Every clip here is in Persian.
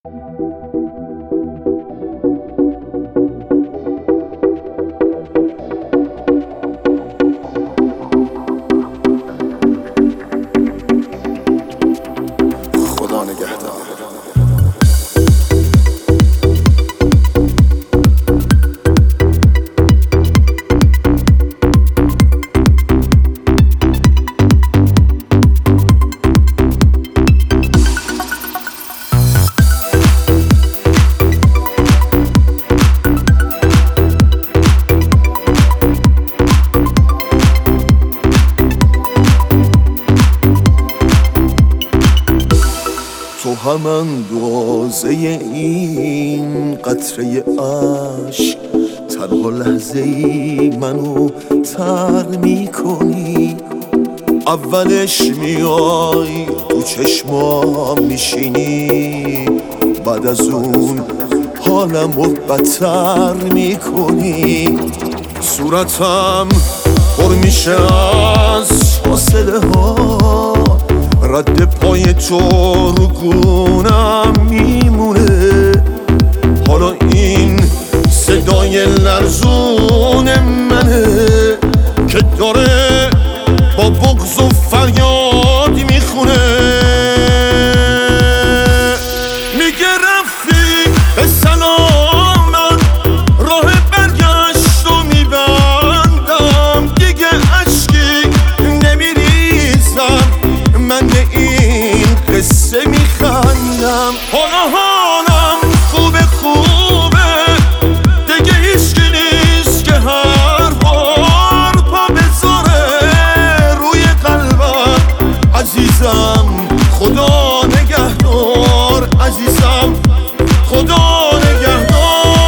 خدا نگهدار. تو هم اندازه این قطره عشق، تنها لحظه ای منو تر میکنی. اولش میای تو چشمام میشینی، بعد از اون حالمو بدتر میکنی. صورتم پر میشه از فاصله ها، رد پای تو رو گونم میمونه. حالا این صدای لرزون منه که داره با بغض و فریاد میخونه. میگه رفتی به سلامت، راه برگشت رو میبندم. دیگه عشقی نمیریزم، من به این قصه میخندم. حالم خوبه دیگه هیچکی نیست که هر بار پا بذاره روی قلبم. عزیزم خدا نگهدار، عزیزم خدا نگهدار.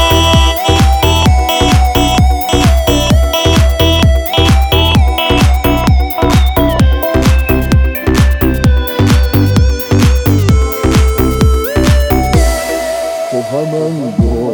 تو همان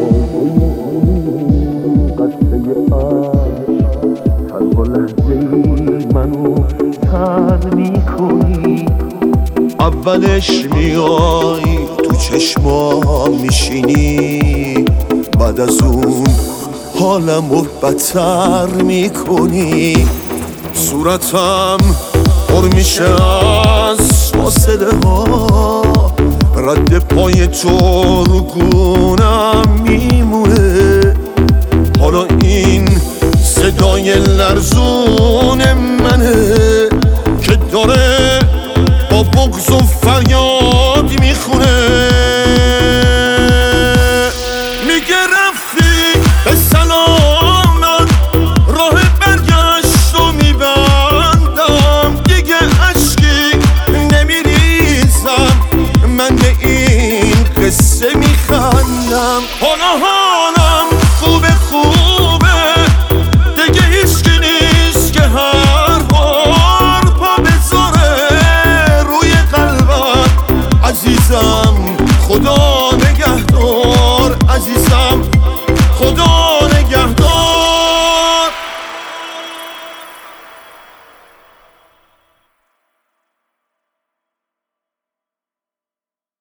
قطره عشق، تنها لحظه ای منو تر میکنی. اولش میای تو چشمام میشینی، بعد از اون حالمو بدتر میکنی. صورتم پر میشه از فاصله ها، رد پای تو رو گونم میمونه. حالا این صدای لرزون منه که داره با بغض و فریاد